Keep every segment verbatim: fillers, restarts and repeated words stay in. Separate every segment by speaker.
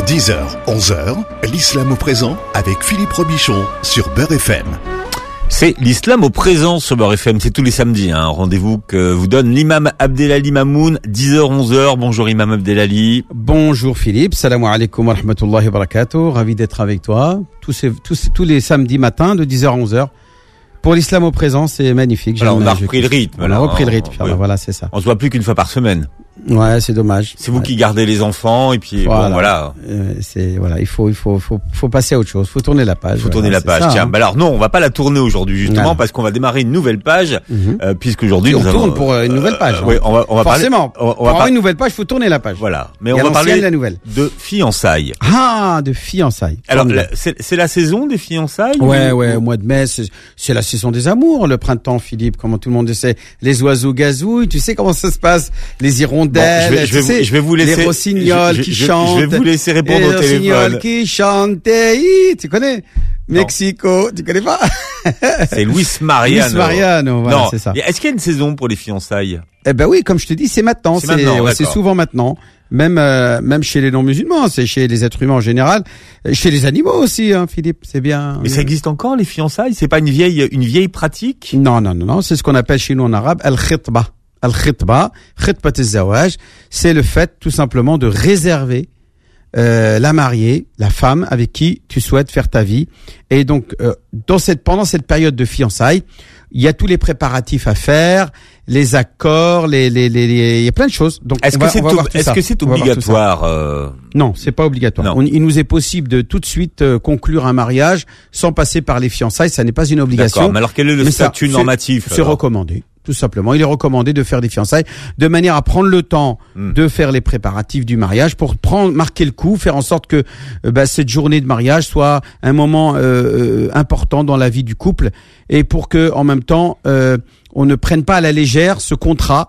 Speaker 1: dix heures, onze heures, l'islam au présent avec Philippe Robichon sur Beurre F M.
Speaker 2: C'est l'islam au présent sur Beurre F M, c'est tous les samedis, hein, un rendez-vous que vous donne l'imam Abdelali Mamoun, dix heures, onze heures. Bonjour imam Abdelali.
Speaker 3: Bonjour Philippe, salam alaikum wa rahmatullahi wa barakatuh, ravi d'être avec toi, tous, ces, tous, tous les samedis matins de dix heures à onze heures. Pour l'islam au présent, c'est magnifique.
Speaker 2: Alors, on a repris le rythme.
Speaker 3: On a repris le rythme, oui. Voilà, c'est ça.
Speaker 2: On se voit plus qu'une fois par semaine.
Speaker 3: Ouais, c'est dommage.
Speaker 2: C'est vous
Speaker 3: ouais.
Speaker 2: qui gardez les enfants et puis voilà. Bon, voilà.
Speaker 3: Euh, c'est voilà, il faut il faut faut faut passer à autre chose. Faut tourner la page.
Speaker 2: Faut tourner
Speaker 3: voilà,
Speaker 2: la page.
Speaker 3: Ça,
Speaker 2: Tiens,
Speaker 3: hein.
Speaker 2: bah alors non, on va pas la tourner aujourd'hui justement voilà. Parce qu'on va démarrer une nouvelle page mm-hmm. euh, puisqu'aujourd'hui
Speaker 3: on
Speaker 2: nous
Speaker 3: tourne
Speaker 2: allons,
Speaker 3: pour une nouvelle page.
Speaker 2: Euh,
Speaker 3: hein.
Speaker 2: Oui, on va on va
Speaker 3: forcément.
Speaker 2: Parler, on, on
Speaker 3: pour
Speaker 2: va
Speaker 3: avoir
Speaker 2: par...
Speaker 3: une nouvelle page, faut tourner la page.
Speaker 2: Voilà. Mais
Speaker 3: et
Speaker 2: on va parler
Speaker 3: la nouvelle.
Speaker 2: de fiançailles.
Speaker 3: Ah, de fiançailles.
Speaker 2: Alors la, c'est c'est la saison des fiançailles.
Speaker 3: Ouais ou... ouais, au mois de mai, c'est, c'est la saison des amours, le printemps, Philippe, comment tout le monde le sait. Les oiseaux gazouillent, tu sais comment ça se passe, les hirondelles,
Speaker 2: bon, je vais, je vais,
Speaker 3: sais,
Speaker 2: vous, je vais vous laisser
Speaker 3: les rossignols
Speaker 2: je, je,
Speaker 3: qui
Speaker 2: je,
Speaker 3: chantent.
Speaker 2: Je vais vous laisser répondre
Speaker 3: les
Speaker 2: au téléphone.
Speaker 3: Les rossignols qui chantent, tu connais? Non. Mexico, tu connais pas?
Speaker 2: C'est Luis Mariano.
Speaker 3: Luis Mariano, voilà,
Speaker 2: non.
Speaker 3: c'est ça.
Speaker 2: Est-ce qu'il y a une saison pour les fiançailles?
Speaker 3: Eh ben oui, comme je te dis, c'est maintenant.
Speaker 2: C'est,
Speaker 3: c'est,
Speaker 2: maintenant,
Speaker 3: ouais, c'est souvent maintenant. Même euh, même chez les non-musulmans, c'est chez les êtres humains en général, chez les animaux aussi, hein, Philippe, c'est bien.
Speaker 2: Mais ça existe encore les fiançailles? C'est pas une vieille une vieille pratique?
Speaker 3: Non, non, non, non. C'est ce qu'on appelle chez nous en arabe al-khitba. Al-khitba, khitbat az-zawaj, c'est le fait tout simplement de réserver euh, la mariée, la femme avec qui tu souhaites faire ta vie. Et donc euh, dans cette pendant cette période de fiançailles, il y a tous les préparatifs à faire, les accords, les les les, les... il y a plein de choses. Donc
Speaker 2: est-ce que
Speaker 3: va,
Speaker 2: c'est ob- est-ce que c'est obligatoire euh...
Speaker 3: Non, c'est pas obligatoire. On, il nous est possible de tout de suite euh, conclure un mariage sans passer par les fiançailles, ça n'est pas une obligation.
Speaker 2: D'accord, mais alors quel est le mais statut ça, normatif?
Speaker 3: C'est, c'est recommandé. Tout simplement, il est recommandé de faire des fiançailles de manière à prendre le temps mmh. de faire les préparatifs du mariage pour prendre, marquer le coup, faire en sorte que euh, bah, cette journée de mariage soit un moment euh, important dans la vie du couple et pour que, en même temps, euh, on ne prenne pas à la légère ce contrat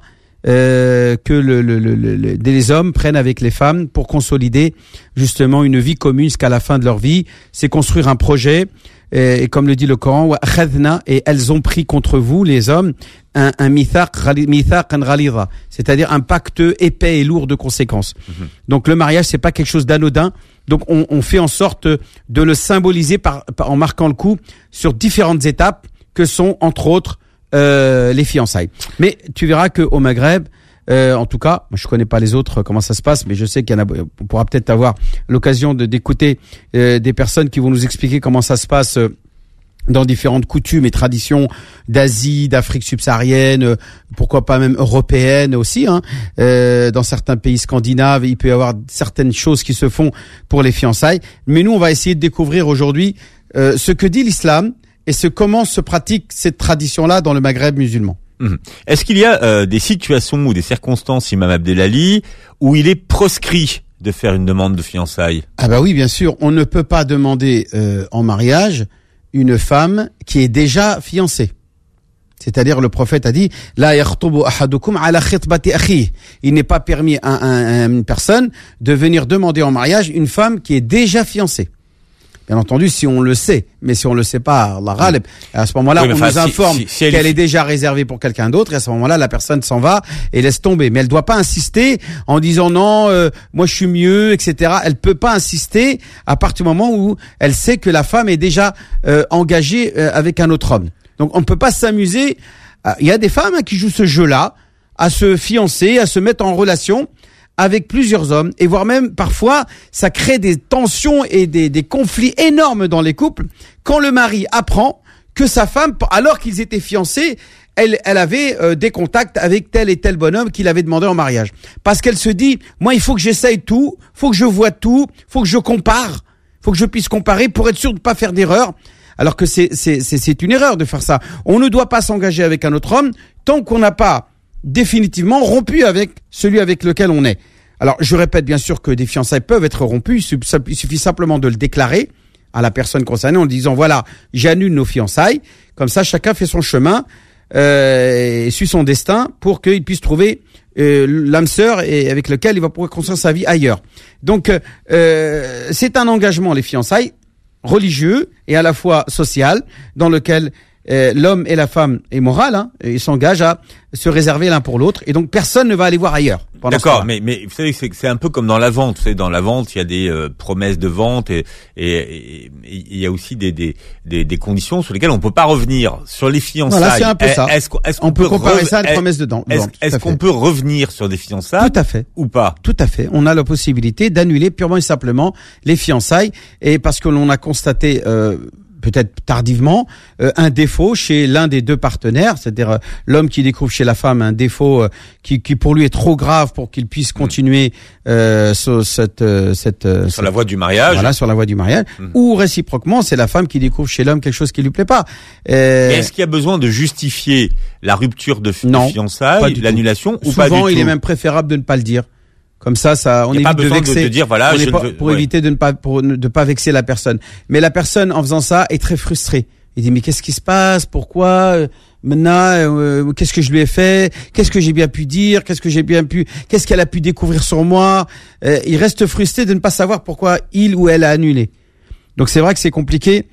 Speaker 3: euh, que le, le, le, le, les hommes prennent avec les femmes pour consolider justement une vie commune jusqu'à la fin de leur vie. C'est construire un projet. Et, et comme le dit le Coran, et elles ont pris contre vous, les hommes, un, un mithaq, mithaqan ghalidha, c'est-à-dire un pacte épais et lourd de conséquences. Mm-hmm. Donc le mariage, c'est pas quelque chose d'anodin. Donc on, on fait en sorte de le symboliser par, par en marquant le coup sur différentes étapes que sont entre autres euh, les fiançailles. Mais tu verras que au Maghreb, Euh, en tout cas, je connais pas les autres comment ça se passe, mais je sais qu'il y en a. On pourra peut-être avoir l'occasion de d'écouter euh, des personnes qui vont nous expliquer comment ça se passe euh, dans différentes coutumes et traditions d'Asie, d'Afrique subsaharienne, euh, pourquoi pas même européenne aussi. Hein. Euh, dans certains pays scandinaves, il peut y avoir certaines choses qui se font pour les fiançailles. Mais nous, on va essayer de découvrir aujourd'hui euh, ce que dit l'islam et ce comment se pratique cette tradition-là dans le Maghreb musulman.
Speaker 2: Mmh. Est-ce qu'il y a euh, des situations ou des circonstances, imam Abdelali, où il est proscrit de faire une demande de fiançailles?
Speaker 3: Ah bah oui, bien sûr. On ne peut pas demander euh, en mariage une femme qui est déjà fiancée. C'est-à-dire, le prophète a dit, la yakhtubu ahadukum ala khitbati akhihi. Il n'est pas permis à, à, à une personne de venir demander en mariage une femme qui est déjà fiancée. Bien entendu, si on le sait, mais si on le sait pas, Allah ghalib, à ce moment-là, oui, on enfin, nous informe si, si, si qu'elle est... est déjà réservée pour quelqu'un d'autre, et à ce moment-là, la personne s'en va et laisse tomber. Mais elle doit pas insister en disant non, euh, moi je suis mieux, et cetera. Elle peut pas insister à partir du moment où elle sait que la femme est déjà euh, engagée euh, avec un autre homme. Donc on ne peut pas s'amuser. Il y a des femmes hein, qui jouent ce jeu-là, à se fiancer, à se mettre en relation avec plusieurs hommes, et voire même parfois ça crée des tensions et des, des conflits énormes dans les couples quand le mari apprend que sa femme, alors qu'ils étaient fiancés, elle, elle avait euh, des contacts avec tel et tel bonhomme qu'il avait demandé en mariage. Parce qu'elle se dit, moi il faut que j'essaye tout, faut que je vois tout, faut que je compare, faut que je puisse comparer pour être sûr de ne pas faire d'erreur. Alors que c'est, c'est, c'est, c'est une erreur de faire ça. On ne doit pas s'engager avec un autre homme tant qu'on n'a pas définitivement rompu avec celui avec lequel on est. Alors, je répète bien sûr que des fiançailles peuvent être rompues. Il suffit simplement de le déclarer à la personne concernée en disant, voilà, j'annule nos fiançailles. Comme ça, chacun fait son chemin euh, et suit son destin pour qu'il puisse trouver euh, l'âme sœur et avec lequel il va pouvoir construire sa vie ailleurs. Donc, euh, c'est un engagement, les fiançailles, religieux et à la fois social, dans lequel euh, l'homme et la femme est moral, hein, ils s'engagent à se réserver l'un pour l'autre, et donc personne ne va aller voir ailleurs.
Speaker 2: D'accord, mais mais vous savez, c'est c'est un peu comme dans la vente. Vous savez, dans la vente, il y a des euh, promesses de vente et et il y a aussi des, des des des conditions sur lesquelles on peut pas revenir. Sur les fiançailles,
Speaker 3: voilà, c'est un peu ça.
Speaker 2: Est-ce, est-ce qu'on
Speaker 3: on peut, peut comparer
Speaker 2: re-
Speaker 3: ça à une promesse de vente.
Speaker 2: Est-ce, est-ce qu'on peut revenir sur des fiançailles?
Speaker 3: Tout à fait.
Speaker 2: Ou pas?
Speaker 3: Tout à fait. On a la possibilité d'annuler purement et simplement les fiançailles, et parce que l'on a constaté euh, peut-être tardivement, euh, un défaut chez l'un des deux partenaires, c'est-à-dire euh, l'homme qui découvre chez la femme un défaut euh, qui, qui pour lui est trop grave pour qu'il puisse continuer euh, sur cette, euh, cette euh,
Speaker 2: sur
Speaker 3: cette,
Speaker 2: la voie du mariage.
Speaker 3: Voilà, sur la voie du mariage. Mmh. Ou réciproquement, c'est la femme qui découvre chez l'homme quelque chose qui lui plaît pas.
Speaker 2: Euh... Est-ce qu'il y a besoin de justifier la rupture de, f-
Speaker 3: non,
Speaker 2: de fiançailles, l'annulation, ou
Speaker 3: Souvent,
Speaker 2: pas du tout?
Speaker 3: il est même préférable de ne pas le dire. Comme ça, ça, on
Speaker 2: évite
Speaker 3: de vexer.
Speaker 2: De, de dire, voilà, je
Speaker 3: pas,
Speaker 2: veux,
Speaker 3: pour
Speaker 2: ouais.
Speaker 3: éviter de ne pas, pour ne de pas vexer la personne. Mais la personne, en faisant ça, est très frustrée. Il dit, mais qu'est-ce qui se passe? Pourquoi? Maintenant, euh, qu'est-ce que je lui ai fait? Qu'est-ce que j'ai bien pu dire? Qu'est-ce que j'ai bien pu, qu'est-ce qu'elle a pu découvrir sur moi? euh, Il reste frustré de ne pas savoir pourquoi il ou elle a annulé. Donc c'est vrai que c'est compliqué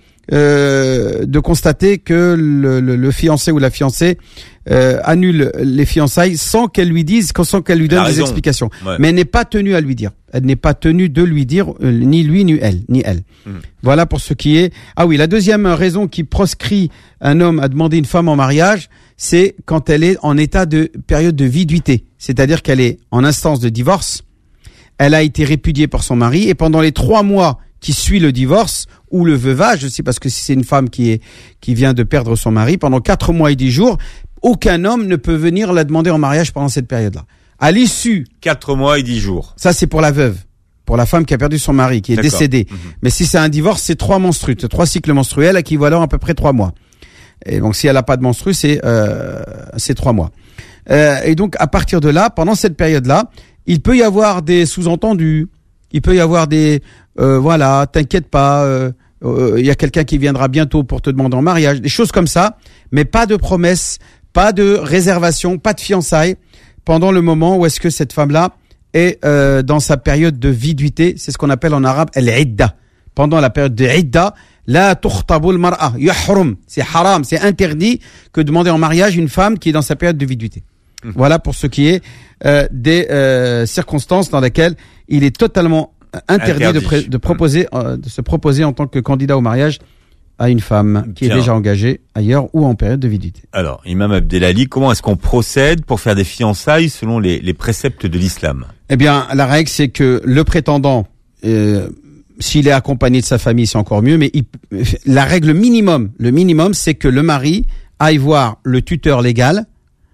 Speaker 3: euh, de constater que le, le, le fiancé ou la fiancée euh, annule les fiançailles sans qu'elle lui dise, sans qu'elle lui donne des explications.
Speaker 2: Ouais.
Speaker 3: Mais elle n'est pas tenue à lui dire. Elle n'est pas tenue de lui dire, euh, ni lui, ni elle, ni elle. Mmh. Voilà pour ce qui est. Ah oui, la deuxième raison qui proscrit un homme à demander une femme en mariage, c'est quand elle est en état de période de viduité. C'est-à-dire qu'elle est en instance de divorce. Elle a été répudiée par son mari, et pendant les trois mois qui suit le divorce ou le veuvage, je sais parce que si c'est une femme qui est qui vient de perdre son mari, pendant quatre mois et dix jours, aucun homme ne peut venir la demander en mariage pendant cette période-là. À l'issue,
Speaker 2: quatre mois et dix jours.
Speaker 3: Ça c'est pour la veuve, pour la femme qui a perdu son mari, qui est D'accord. décédée. Mmh. Mais si c'est un divorce, c'est trois menstrues, trois cycles menstruels équivalent à peu près trois mois. Et donc si elle n'a pas de menstrues, c'est euh, c'est trois mois. Euh, et donc à partir de là, pendant cette période-là, il peut y avoir des sous-entendus. Il peut y avoir des euh, voilà, t'inquiète pas, il euh, euh, y a quelqu'un qui viendra bientôt pour te demander en mariage, des choses comme ça, mais pas de promesses, pas de réservation, pas de fiançailles pendant le moment où est-ce que cette femme-là est euh, dans sa période de viduité, c'est ce qu'on appelle en arabe al-idda. Pendant la période de idda, la tukhtabu al-mar'a, yahrum, c'est haram, c'est interdit que de demander en mariage une femme qui est dans sa période de viduité. Mmh. Voilà pour ce qui est euh, des euh, circonstances dans lesquelles il est totalement interdit, interdit. De, pré- de proposer, euh, de se proposer en tant que candidat au mariage à une femme qui Bien. est déjà engagée ailleurs ou en période de viduité.
Speaker 2: Alors, Imam Abdelali, comment est-ce qu'on procède pour faire des fiançailles selon les, les préceptes de l'islam?
Speaker 3: Eh bien, la règle, c'est que le prétendant, euh, s'il est accompagné de sa famille, c'est encore mieux, mais il, la règle minimum, le minimum, c'est que le mari aille voir le tuteur légal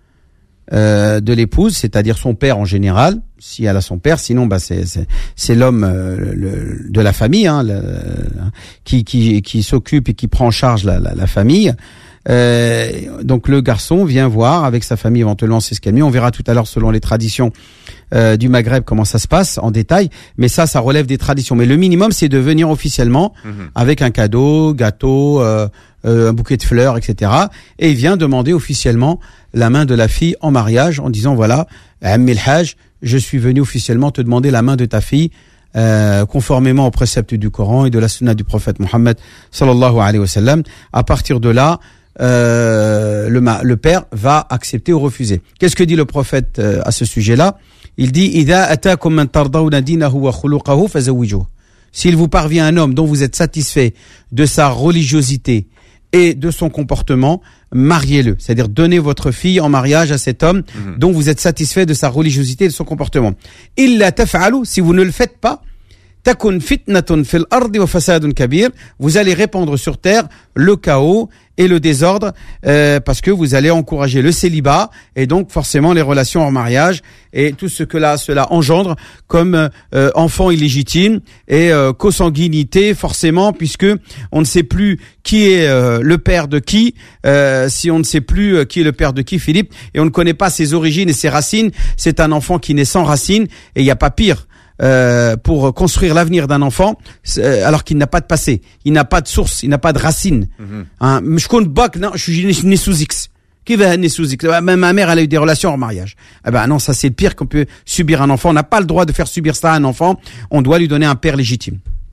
Speaker 3: Euh, de l'épouse, c'est-à-dire son père en général, si elle a son père, sinon bah c'est c'est, c'est l'homme euh, le, de la famille, hein, le, qui qui qui s'occupe et qui prend en charge la la, la famille. Euh, donc le garçon vient voir avec sa famille, éventuellement c'est ce qu'elle met. On verra tout à l'heure selon les traditions euh, du Maghreb comment ça se passe en détail, mais ça ça relève des traditions. Mais le minimum c'est de venir officiellement mmh. avec un cadeau, gâteau, euh, euh, un bouquet de fleurs, et cetera. Et il vient demander officiellement la main de la fille en mariage en disant voilà, Ammi al-Hajj, je suis venu officiellement te demander la main de ta fille euh, conformément aux préceptes du Coran et de la sunna du prophète Mohammed sallallahu alayhi wa sallam. À partir de là, euh, le, le père va accepter ou refuser. Qu'est-ce que dit le prophète euh, à ce sujet-là? Il dit Idha atakum man tardawna dinahu wa khuluquhu fazawwijuhu. S'il vous parvient un homme dont vous êtes satisfait de sa religiosité et de son comportement, mariez-le. C'est-à-dire donnez votre fille en mariage à cet homme mmh. dont vous êtes satisfait de sa religiosité et de son comportement. Illa taf'alu, si vous ne le faites pas, takun fitnatun fil ardi wa fasadun kabir, vous allez répandre sur terre le chaos et le désordre euh, parce que vous allez encourager le célibat et donc forcément les relations en mariage et tout ce que là cela engendre comme euh, enfant illégitime et euh, consanguinité forcément puisque on ne sait plus qui est euh, le père de qui euh, si on ne sait plus euh, qui est le père de qui Philippe et on ne connaît pas ses origines et ses racines, c'est un enfant qui naît sans racines et il n'y a pas pire. Euh, pour construire l'avenir d'un enfant euh, alors qu'il n'a pas de passé, il n'a pas de source, il n'a pas de racine. Hein, je compte pas que non, je suis né sous X. Qui va né sous X? Même ma mère, elle a eu des relations en mariage. Eh ben non, ça c'est le pire qu'on peut subir un enfant. On n'a pas le droit de faire subir ça à un enfant. On doit lui donner un père légitime.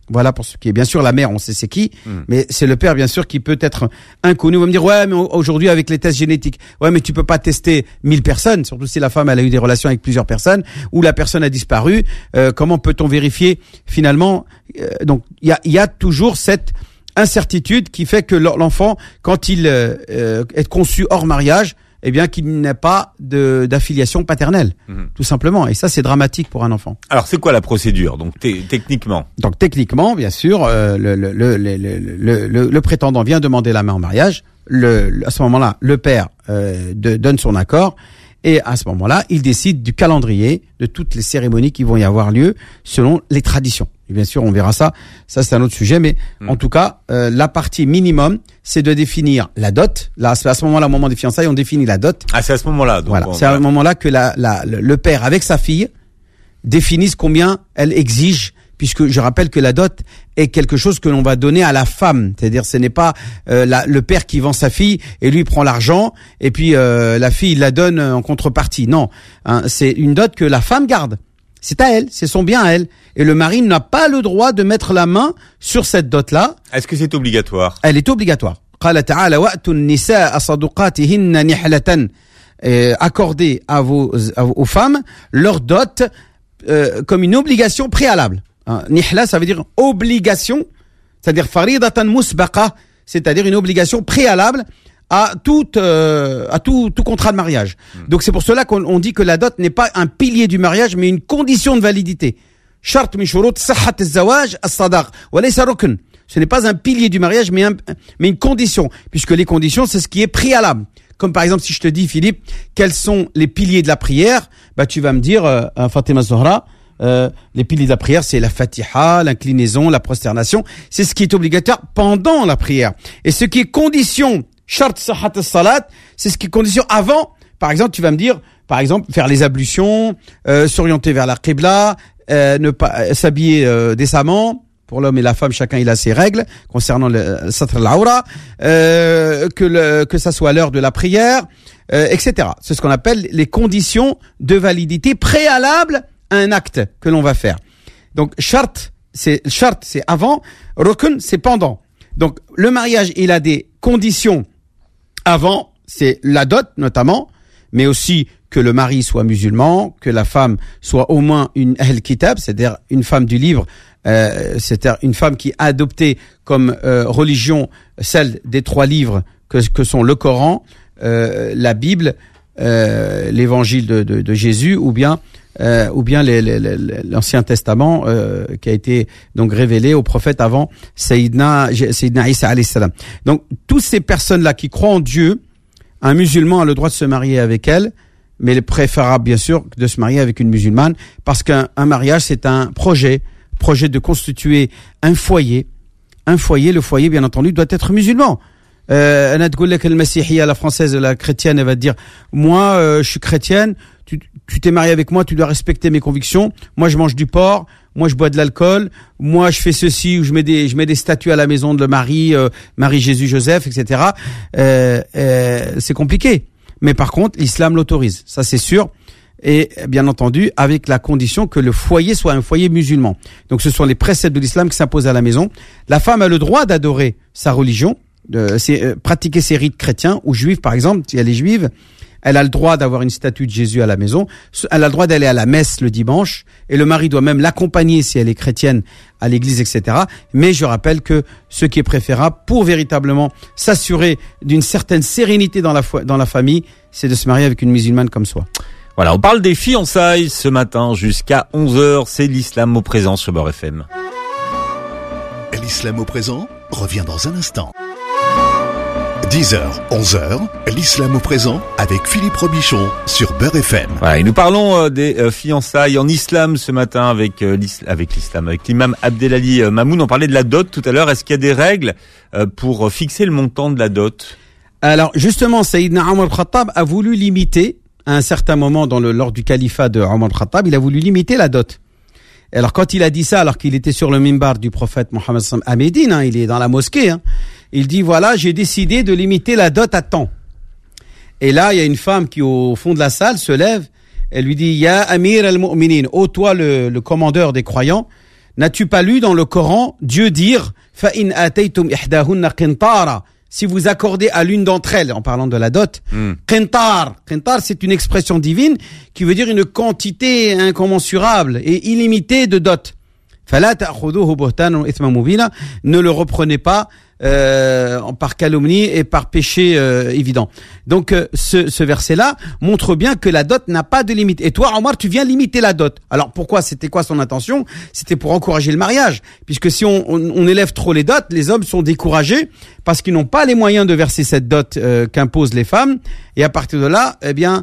Speaker 3: Voilà pour ce qui est. Bien sûr, la mère, on sait c'est qui,
Speaker 2: Mm.
Speaker 3: mais c'est le père, bien sûr, qui peut être inconnu. On va me dire, ouais, mais aujourd'hui, avec les tests génétiques, ouais, mais tu peux pas tester mille personnes, surtout si la femme, elle a eu des relations avec plusieurs personnes, ou la personne a disparu. Euh, comment peut-on vérifier, finalement? euh, Donc, il y a, il y a toujours cette incertitude qui fait que l'enfant, quand il euh, euh, est conçu hors mariage, eh bien, qu'il n'a pas de, d'affiliation paternelle,
Speaker 2: Mmh.
Speaker 3: tout simplement. Et ça, c'est dramatique pour un enfant.
Speaker 2: Alors, c'est quoi la procédure, donc, t- techniquement?
Speaker 3: Donc, techniquement, bien sûr, euh, le, le, le, le, le, le, le prétendant vient demander la main en mariage. Le, le, à ce moment-là, le père euh, de, donne son accord. Et à ce moment-là, il décide du calendrier de toutes les cérémonies qui vont y avoir lieu selon les traditions. Et bien sûr, on verra ça. Ça, c'est un autre sujet. Mais mmh. en tout cas, euh, la partie minimum, c'est de définir la dot. Là, c'est à ce moment-là, au moment des fiançailles, on définit la dot.
Speaker 2: Ah, c'est à ce moment-là. Donc
Speaker 3: voilà.
Speaker 2: Bon,
Speaker 3: c'est
Speaker 2: voilà.
Speaker 3: à ce moment-là que la, la, le père, avec sa fille, définissent combien elle exige, puisque je rappelle que la dot est quelque chose que l'on va donner à la femme. C'est-à-dire, ce n'est pas euh, la, le père qui vend sa fille et lui prend l'argent et puis euh, la fille il la donne en contrepartie. Non, hein, c'est une dot que la femme garde. C'est à elle, c'est son bien à elle. Et le mari n'a pas le droit de mettre la main sur cette dot-là.
Speaker 2: Est-ce que c'est obligatoire?
Speaker 3: Elle est obligatoire. قال تعالى وأتوا النساء صدقاتهن نحلة. Accorder à vos, à vos aux femmes leur dot euh, comme une obligation préalable. Hein, nihla, ça veut dire obligation, c'est-à-dire faridatan musbaqa, c'est-à-dire une obligation préalable à tout euh, à tout tout contrat de mariage. Mmh. Donc c'est pour cela qu'on on dit que la dot n'est pas un pilier du mariage, mais une condition de validité. Shart min shurut sahhat az-zawaj as-sadaq wa laysa rukn. Ce n'est pas un pilier du mariage, mais un, mais une condition, puisque les conditions c'est ce qui est préalable. Comme par exemple si je te dis Philippe, quels sont les piliers de la prière, bah tu vas me dire euh, Fatima Zohra. Euh, les piliers de la prière, c'est la Fatiha, l'inclinaison, la prosternation. C'est ce qui est obligatoire pendant la prière. Et ce qui est condition, shart sahat as-salat, c'est ce qui est condition avant. Par exemple, tu vas me dire, par exemple, faire les ablutions, euh, s'orienter vers la qibla, euh, ne pas euh, s'habiller euh, décemment. Pour l'homme et la femme, chacun il a ses règles concernant le satr al-awra, euh, que le, que ça soit l'heure de la prière, euh, et cetera. C'est ce qu'on appelle les conditions de validité préalables à un acte que l'on va faire. Donc charte, c'est charte, c'est avant, rukn, c'est pendant. Donc le mariage, il a des conditions avant, c'est la dot notamment, mais aussi que le mari soit musulman, que la femme soit au moins une ahl kitab, c'est-à-dire une femme du livre, euh, c'est-à-dire une femme qui a adopté comme euh, religion celle des trois livres que, que sont le Coran, euh, la Bible, euh, l'évangile de, de, de Jésus, ou bien Euh, ou bien les, les, les, l'Ancien Testament euh, qui a été donc révélé au prophète avant Sayyidina, Sayyidina Isa alayhi salam. Donc toutes ces personnes-là qui croient en Dieu, un musulman a le droit de se marier avec elle, mais il est préférable bien sûr de se marier avec une musulmane, parce qu'un un mariage c'est un projet, projet de constituer un foyer. Un foyer, le foyer bien entendu doit être musulman. Euh, la française, la chrétienne, elle va te dire, moi euh, je suis chrétienne, tu, tu t'es marié avec moi, tu dois respecter mes convictions. Moi je mange du porc, moi je bois de l'alcool, moi je fais ceci, ou je mets des je mets des statues à la maison de Marie, euh, Marie, Jésus, Joseph, et cetera. Euh, euh, c'est compliqué. Mais par contre, l'islam l'autorise, ça c'est sûr. Et bien entendu, avec la condition que le foyer soit un foyer musulman. Donc ce sont les préceptes de l'islam qui s'imposent à la maison. La femme a le droit d'adorer sa religion, de c'est, euh, pratiquer ses rites chrétiens ou juifs par exemple, si elle est juive, elle a le droit d'avoir une statue de Jésus à la maison, elle a le droit d'aller à la messe le dimanche, et le mari doit même l'accompagner si elle est chrétienne à l'église, et cetera. Mais je rappelle que ce qui est préférable pour véritablement s'assurer d'une certaine sérénité dans la, foi, dans la famille, c'est de se marier avec une musulmane comme soi.
Speaker 2: Voilà, on parle des fiançailles ce matin jusqu'à onze heures, c'est l'islam au présent sur Beurre F M.
Speaker 1: L'islam au présent revient dans un instant. dix heures, onze heures, l'islam au présent avec Philippe Robichon sur Beurre F M.
Speaker 2: Voilà, et nous parlons euh, des euh, fiançailles en islam ce matin avec euh, l'islam, avec l'islam, avec l'imam Abdelali euh, Mamoun. On parlait de la dot tout à l'heure. Est-ce qu'il y a des règles euh, pour fixer le montant de la dot?
Speaker 3: Alors justement, Sayyidina Omar al-Khattab a voulu limiter, à un certain moment dans le, lors du califat de Omar al-Khattab, il a voulu limiter la dot. Alors quand il a dit ça, alors qu'il était sur le mimbar du prophète Mohammed à Médine, hein, il est dans la mosquée, hein, il dit voilà, j'ai décidé de limiter la dot à tant. Et là, il y a une femme qui au fond de la salle se lève, elle lui dit ya Amir al-Mu'minin, ô toi le, le commandeur des croyants, N'as-tu pas lu dans le Coran Dieu dire fa in ataytum ihdahunna qintara, si vous accordez à l'une d'entre elles, en parlant de la dot, mm. qintar, qintar c'est une expression divine qui veut dire une quantité incommensurable et illimitée de dot. Fala ta'khudhuhu buhtanan wa ithman mubina, ne le reprenez pas euh, par calomnie et par péché euh, évident. Donc euh, ce, ce verset-là montre bien que la dot n'a pas de limite. Et toi, Omar, tu viens limiter la dot. Alors pourquoi? C'était quoi son intention? C'était pour encourager le mariage, puisque si on, on, on élève trop les dots, les hommes sont découragés parce qu'ils n'ont pas les moyens de verser cette dot euh, qu'imposent les femmes. Et à partir de là, eh bien,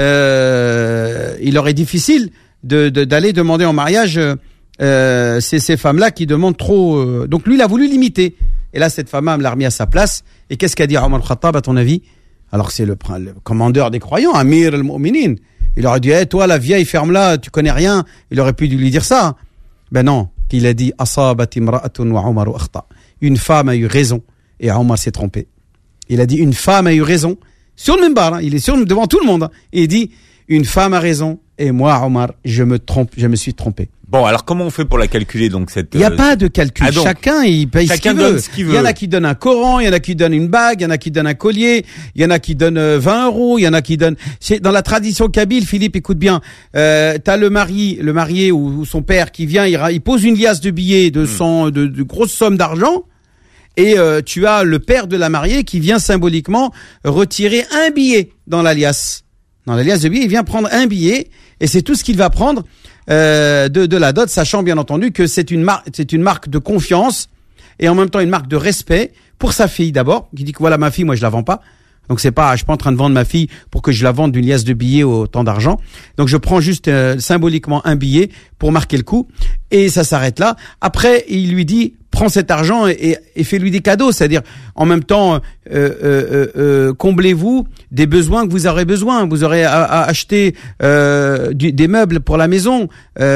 Speaker 3: euh, il leur est difficile de, de, d'aller demander en mariage. Euh, Euh, c'est ces femmes-là qui demandent trop. Euh, donc lui, il a voulu limiter. Et là, cette femme l'a remis à sa place. Et qu'est-ce qu'a dit Omar al-Khattab, à ton avis? Alors que c'est le, le commandeur des croyants, Amir al-Mu'minin. Il aurait dit, hey, toi, la vieille, ferme-la, tu connais rien. Il aurait pu lui dire ça. Ben non, il a dit, Asabat imra'atun wa Omar akhta. Une femme a eu raison et Omar s'est trompé. Il a dit, une femme a eu raison. Sur le minbar, hein, il est sur, devant tout le monde. Hein, et il dit, une femme a raison et moi, Omar, je me trompe, je me suis trompé.
Speaker 2: Bon, alors comment on fait pour la calculer donc cette?
Speaker 3: Il n'y a euh, pas de calcul. Ah, donc, chacun il paye
Speaker 2: chacun
Speaker 3: ce qu'il
Speaker 2: donne
Speaker 3: veut.
Speaker 2: ce qu'il veut.
Speaker 3: Il y en a qui donnent un Coran, il y en a qui donnent une bague, il y en a qui donnent un collier, il y en a qui donnent vingt euros, il y en a qui donnent. C'est dans la tradition kabyle. Philippe, écoute bien. Euh, t'as le mari, le marié ou, ou son père qui vient, il, il pose une liasse de billets de cent, de, de grosses sommes d'argent. Et euh, tu as le père de la mariée qui vient symboliquement retirer un billet dans la liasse. Dans la liasse de billets, il vient prendre un billet et c'est tout ce qu'il va prendre. Euh, de, de la dot, sachant bien entendu que c'est une marque, c'est une marque de confiance et en même temps une marque de respect pour sa fille d'abord, qui dit que voilà ma fille, moi je la vends pas. Donc c'est pas, je suis pas en train de vendre ma fille pour que je la vende d'une liasse de billets au tant d'argent. Donc je prends juste euh, symboliquement un billet pour marquer le coup et ça s'arrête là. Après il lui dit prends cet argent et, et, et fais-lui des cadeaux, c'est-à-dire en même temps euh, euh, euh, comblez-vous des besoins que vous aurez besoin. Vous aurez à, à acheter euh, du, des meubles pour la maison,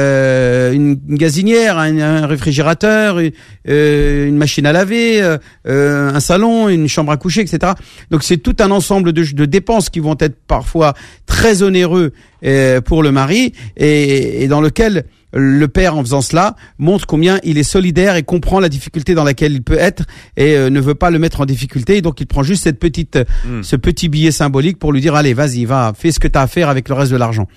Speaker 3: euh, une, une gazinière, un, un réfrigérateur, une, euh, une machine à laver, euh, un salon, une chambre à coucher, et cetera. Donc c'est tout un ensemble de, de dépenses qui vont être parfois très onéreux euh, pour le mari et, et dans lequel le père, en faisant cela, montre combien il est solidaire et comprend la difficulté dans laquelle il peut être et euh, ne veut pas le mettre en difficulté. Et donc, il prend juste cette petite, mmh. ce petit billet symbolique pour lui dire, allez, vas-y, va, fais ce que tu as à faire avec le reste de l'argent.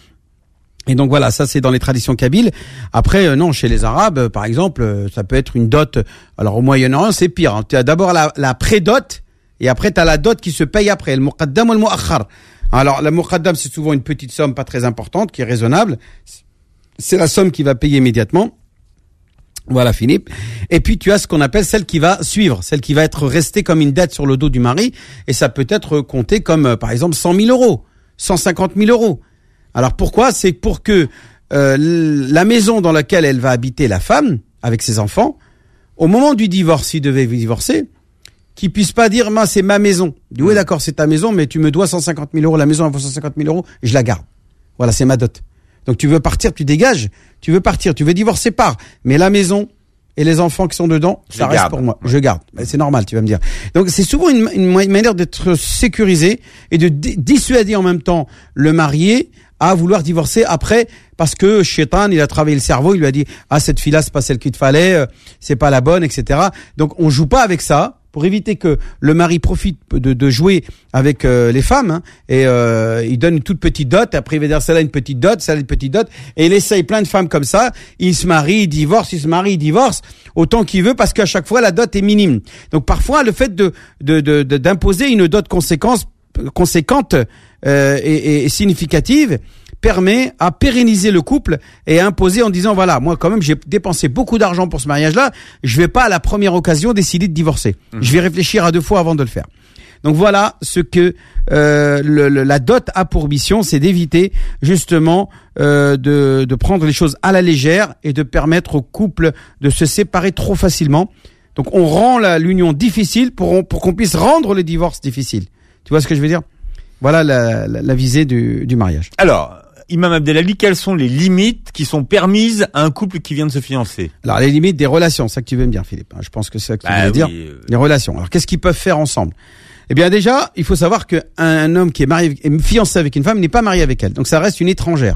Speaker 3: Et donc voilà, ça c'est dans les traditions kabyles. Après, euh, non, chez les Arabes, euh, par exemple, euh, ça peut être une dot. Alors au Moyen-Orient, c'est pire. Hein. Tu as d'abord la, la pré-dot et après tu as la dot qui se paye après, le muqaddam ou le muakhar. Alors la muqaddam, c'est souvent une petite somme pas très importante, qui est raisonnable. C'est la somme qui va payer immédiatement. Voilà, Philippe. Et puis, tu as ce qu'on appelle celle qui va suivre, celle qui va être restée comme une dette sur le dos du mari. Et ça peut être compté comme, euh, par exemple, cent mille euros, cent cinquante mille euros. Alors, pourquoi? C'est pour que euh, la maison dans laquelle elle va habiter la femme, avec ses enfants, au moment du divorce, s'il devait divorcer, qu'il puisse pas dire, moi, c'est ma maison. Il dit, oui, d'accord, c'est ta maison, mais tu me dois cent cinquante mille euros. La maison, elle vaut cent cinquante mille euros, et je la garde. Voilà, c'est ma dot. Donc tu veux partir, tu dégages, tu veux partir, tu veux divorcer, pars. Mais la maison et les enfants qui sont dedans, ça reste pour moi. Je garde. Ben, c'est normal, tu vas me dire. Donc c'est souvent une, une manière d'être sécurisé et de d- dissuader en même temps le marié à vouloir divorcer après parce que Shaitan, il a travaillé le cerveau, il lui a dit « Ah, cette fille-là, c'est pas celle qu'il te fallait, c'est pas la bonne, et cetera » Donc on joue pas avec ça. Pour éviter que le mari profite de, de jouer avec euh, les femmes, hein, et euh, il donne une toute petite dot, après il va dire celle-là une petite dot, celle-là une petite dot, et il essaye plein de femmes comme ça, il se marie, il divorce, il se marie, il divorce, autant qu'il veut, parce qu'à chaque fois la dot est minime. Donc parfois le fait de, de, de, de d'imposer une dot conséquence, conséquente euh, et, et significative permet à pérenniser le couple et à imposer en disant voilà, moi quand même j'ai dépensé beaucoup d'argent pour ce mariage-là, je vais pas à la première occasion décider de divorcer. Mmh. Je vais réfléchir à deux fois avant de le faire. Donc voilà ce que euh, le, le, la dot a pour mission, c'est d'éviter justement euh, de, de prendre les choses à la légère et de permettre au couple de se séparer trop facilement. Donc on rend la, l'union difficile pour, pour qu'on puisse rendre le divorce difficile. Tu vois ce que je veux dire ? Voilà la, la, la visée du, du mariage.
Speaker 2: Alors, Imam Abdelali, quelles sont les limites qui sont permises à un couple qui vient de se fiancer?
Speaker 3: Alors, les limites des relations, c'est ça que tu veux me dire, Philippe. Je pense que c'est ça que tu
Speaker 2: bah,
Speaker 3: veux
Speaker 2: oui,
Speaker 3: dire.
Speaker 2: euh...
Speaker 3: Les relations. Alors, qu'est-ce qu'ils peuvent faire ensemble? Eh bien, déjà, il faut savoir qu'un homme qui est marié, est fiancé avec une femme n'est pas marié avec elle. Donc, ça reste une étrangère.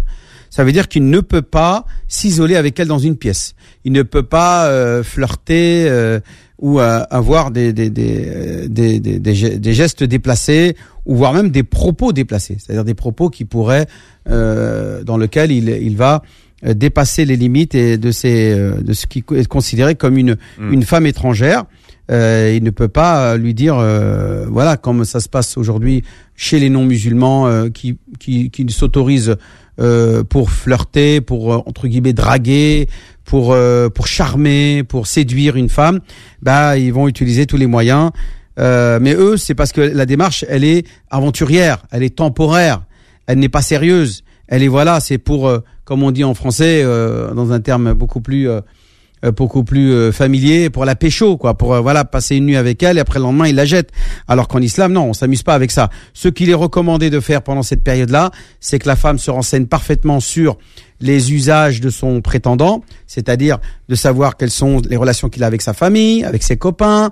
Speaker 3: Ça veut dire qu'il ne peut pas s'isoler avec elle dans une pièce. Il ne peut pas euh, flirter euh, ou euh, avoir des des, des des des des des gestes déplacés ou voire même des propos déplacés. C'est-à-dire des propos qui pourraient euh, dans lequel il il va dépasser les limites et de ces de ce qui est considéré comme une mmh. une femme étrangère. Euh, il ne peut pas lui dire euh, voilà, comme ça se passe aujourd'hui chez les non-musulmans euh, qui qui qui s'autorisent euh, pour flirter, pour euh, entre guillemets draguer, pour euh, pour charmer, pour séduire une femme. Bah ils vont utiliser tous les moyens. Euh, mais eux, c'est parce que la démarche, elle est aventurière, elle est temporaire, elle n'est pas sérieuse. Elle est voilà, c'est pour euh, comme on dit en français euh, dans un terme beaucoup plus euh, beaucoup plus euh, familier, pour la pécho, quoi, pour euh, voilà passer une nuit avec elle et après le lendemain il la jette. Alors qu'en islam, non, on s'amuse pas avec ça. Ce qu'il est recommandé de faire pendant cette période-là, c'est que la femme se renseigne parfaitement sur les usages de son prétendant, c'est-à-dire de savoir quelles sont les relations qu'il a avec sa famille, avec ses copains,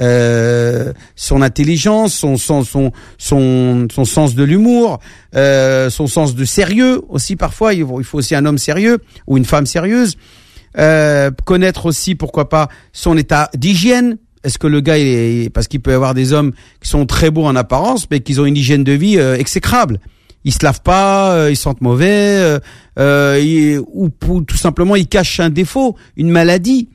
Speaker 3: euh, son intelligence, son son son son, son sens de l'humour, euh, son sens de sérieux aussi. Parfois, il faut, il faut aussi un homme sérieux ou une femme sérieuse. Euh, connaître aussi, pourquoi pas, son état d'hygiène. Est-ce que le gars est, parce qu'il peut y avoir des hommes qui sont très beaux en apparence, mais qui ont une hygiène de vie euh, exécrable. Ils se lavent pas, euh, ils sentent mauvais, euh, euh, ils, ou, ou tout simplement ils cachent un défaut, une maladie,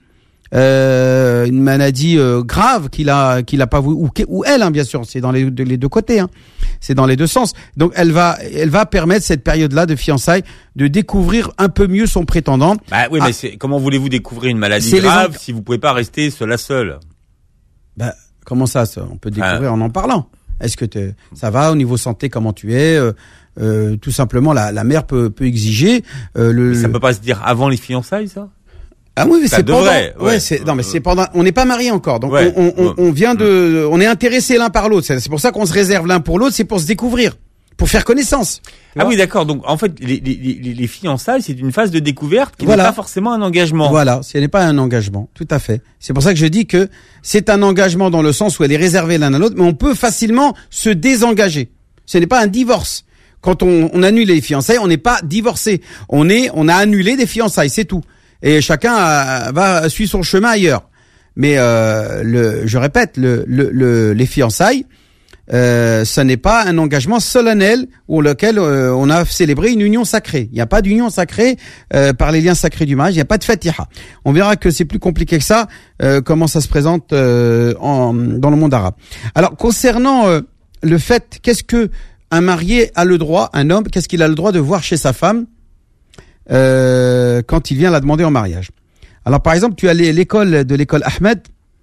Speaker 3: euh, une maladie euh, grave qu'il a, qu'il a pas voulu, ou, ou elle, hein, bien sûr, c'est dans les, de, les deux côtés, hein. C'est dans les deux sens. Donc elle va, elle va permettre cette période-là de fiançailles de découvrir un peu mieux son prétendant.
Speaker 2: Bah oui,
Speaker 3: ah,
Speaker 2: mais c'est, comment voulez-vous découvrir une maladie grave en... si vous pouvez pas rester seul à seul?
Speaker 3: Bah comment ça, ça on peut découvrir ah. en en parlant. Est-ce que t'es, ça va au niveau santé, comment tu es euh, euh, tout simplement, la, la mère peut, peut exiger. Euh, le,
Speaker 2: mais ça peut pas se dire avant les fiançailles, ça?
Speaker 3: Ah oui, mais
Speaker 2: ça
Speaker 3: c'est
Speaker 2: devrait,
Speaker 3: pendant. Ouais,
Speaker 2: ouais.
Speaker 3: c'est non, mais c'est pendant. On n'est pas mariés encore, donc
Speaker 2: ouais.
Speaker 3: on, on, on vient de. On est intéressés l'un par l'autre. C'est, c'est pour ça qu'on se réserve l'un pour l'autre. C'est pour se découvrir, pour faire connaissance.
Speaker 2: Ah oui, d'accord. Donc en fait, les, les, les, les fiançailles, c'est une phase de découverte qui
Speaker 3: voilà.
Speaker 2: n'est pas forcément un engagement.
Speaker 3: Voilà, ce n'est pas un engagement, tout à fait. C'est pour ça que je dis que c'est un engagement dans le sens où elle est réservée l'un à l'autre, mais on peut facilement se désengager. Ce n'est pas un divorce. Quand on, on annule les fiançailles, on n'est pas divorcé. On est, on a annulé des fiançailles, c'est tout. Et chacun a, va suivre son chemin ailleurs. Mais euh, le, je répète, le, le, le, les fiançailles, euh, ce n'est pas un engagement solennel où lequel euh, on a célébré une union sacrée. Il n'y a pas d'union sacrée euh, par les liens sacrés du mariage. Il n'y a pas de fatiha. On verra que c'est plus compliqué que ça. Euh, comment ça se présente euh, en, dans le monde arabe. Alors concernant euh, le fait, qu'est-ce que un marié a le droit, un homme, qu'est-ce qu'il a le droit de voir chez sa femme euh, quand il vient la demander en mariage. Alors par exemple, tu as l'école de l'école Ahmed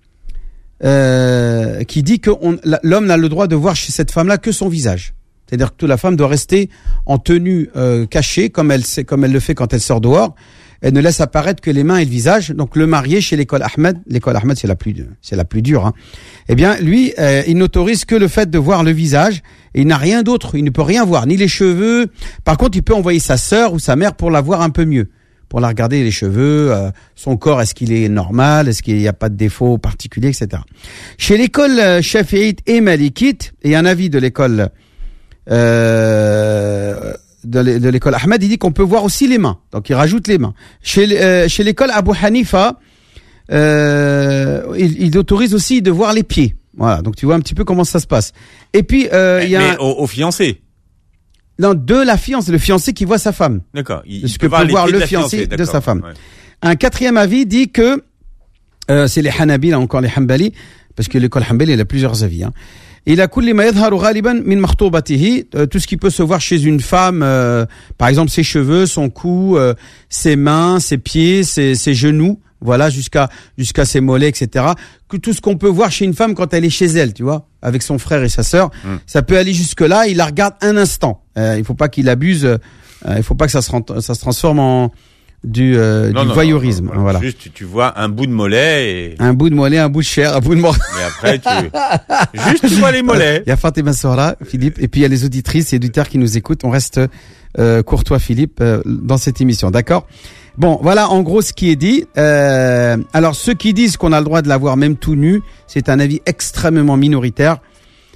Speaker 3: euh, qui dit que on, l'homme n'a le droit de voir chez cette femme-là que son visage. C'est-à-dire que la femme doit rester en tenue euh, cachée comme elle comme elle le fait quand elle sort dehors. Elle ne laisse apparaître que les mains et le visage. Donc le marié chez l'école Ahmed, l'école Ahmed c'est la plus c'est la plus dure. Hein. Eh bien lui, euh, il n'autorise que le fait de voir le visage. Et il n'a rien d'autre. Il ne peut rien voir, ni les cheveux. Par contre, il peut envoyer sa sœur ou sa mère pour la voir un peu mieux, pour la regarder les cheveux, euh, son corps, est-ce qu'il est normal, est-ce qu'il n'y a pas de défaut particulier, et cetera. Chez l'école euh, Shafi'ite et Malikite, et un avis de l'école euh, de l'école Ahmed, il dit qu'on peut voir aussi les mains. Donc il rajoute les mains. Chez, euh, chez l'école Abu Hanifa, euh, il, il autorise aussi de voir les pieds. Voilà, donc tu vois un petit peu comment ça se passe. Et puis euh, il y a
Speaker 2: mais
Speaker 3: un...
Speaker 2: au, au fiancé.
Speaker 3: Non, de la fiancée, le fiancé qui voit sa femme.
Speaker 2: D'accord. Il,
Speaker 3: ce que peut voir le fiancé de sa femme. Ouais. Un quatrième avis dit que euh, c'est les Hanabi, là encore les Hanbali, parce que l'école Hanbali elle a plusieurs avis. Hein. Il a kulli ma yadharu ghaliban min makhtubatihi, tout ce qui peut se voir chez une femme, euh, par exemple ses cheveux, son cou, euh, ses mains, ses pieds, ses, ses genoux. Voilà, jusqu'à jusqu'à ses mollets, et cetera. Que tout ce qu'on peut voir chez une femme quand elle est chez elle, tu vois, avec son frère et sa sœur, mmh. ça peut aller jusque là. Il la regarde un instant. Euh, il faut pas qu'il abuse. Euh, il faut pas que ça se rent- ça se transforme en du euh,
Speaker 2: non,
Speaker 3: du
Speaker 2: non,
Speaker 3: voyeurisme.
Speaker 2: Non, non,
Speaker 3: voilà.
Speaker 2: Juste, tu vois un bout de mollet et
Speaker 3: un bout de mollet, un bout de chair, un bout de mollet.
Speaker 2: Mais après, tu juste tu vois les mollets.
Speaker 3: Il y a Fatima Sohra, Philippe, et puis il y a les auditrices et auditeurs qui nous écoutent. On reste euh, courtois, Philippe, euh, dans cette émission, d'accord? Bon, voilà en gros ce qui est dit. Euh, alors ceux qui disent qu'on a le droit de la voir même tout nu, c'est un avis extrêmement minoritaire.